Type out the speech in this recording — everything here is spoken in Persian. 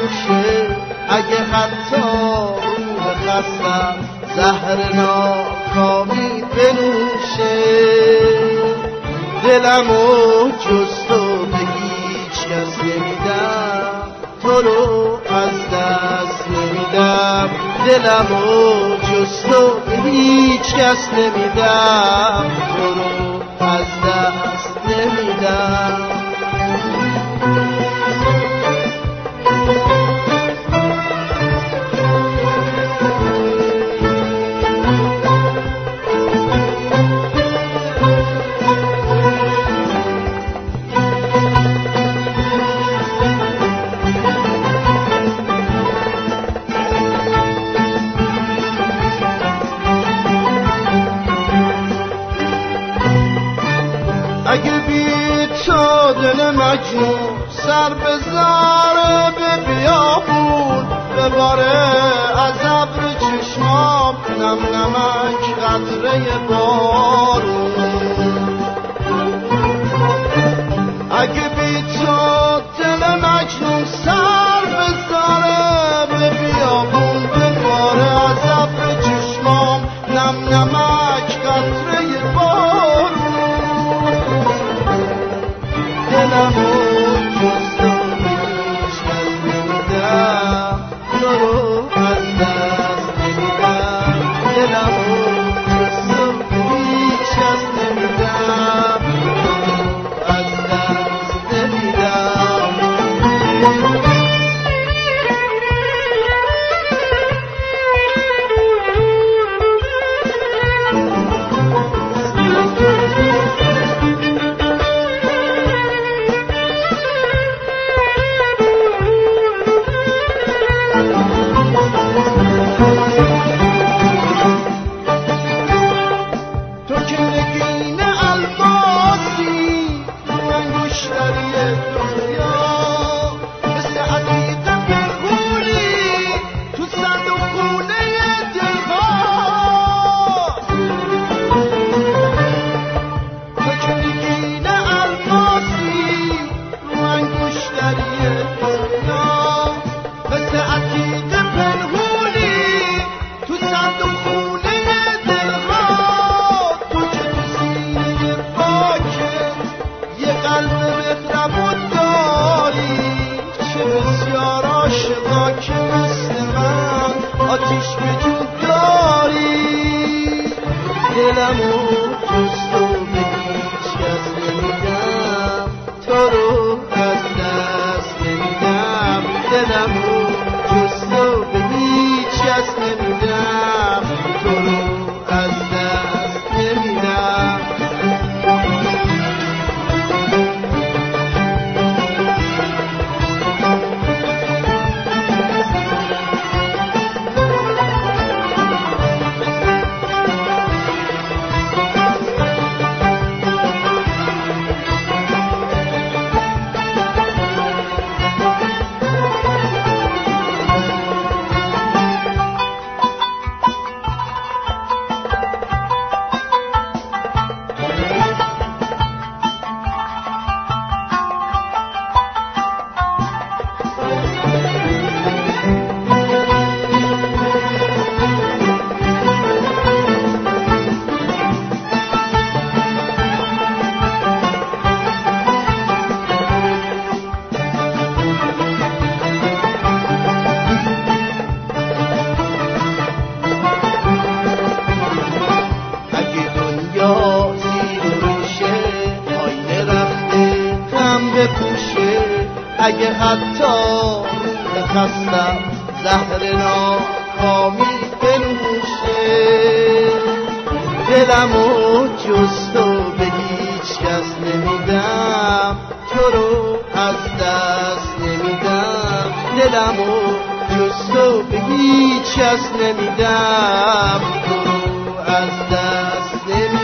بنوشه، اگه حتی روح خستم زهر ناکامی بنوشه. دلمو جز تو به هیچ کس نمیدم، تو رو از دست نمیدم. دلمو جز تو به هیچ کس نمیدم، تو رو از دست نمیدم. اگه بی تو دل مجنون سر بذاره به بیابون، بباره از ابر چشمام نم نمک قطره بارون. اگه بی تو دل مجنون سر بذاره به بیابون، بباره از ابر چشمام نم نمک قطره بارون. دلمو جز تو به هیچ کس نمیدم، تو رو از دست نمیدم. دلمو جز تو به هیچ کس نمیدم، تو رو از دست نمیدم. تو که نگین الماسی تو انگشتری دنیا، مثل عقیق پنهونی تو صندوق خونه دلها. تو که نگین الماسی تو انگشتری دنیا، مثل عقیق پنهونی تو صندوق خونه دلها. تو که تو سینه پاکت یه قلب مهربون داری، چه بسیار عاشقا که مثل من آتیش به جون داری. دلمو جز تو به هیچ کس نمیدم، تو رو از دست نمیدم. دلمو جز تو به هیچ کس نمیدم، تو رو از دست نمیدم. اگه حتی روح خستم زهر ناکامی بنوشه. دلمو جز تو به هیچ کس نمیدم، تو رو از دست نمیدم. دلمو جز تو به هیچ کس نمیدم، تو رو از دست نمیدم.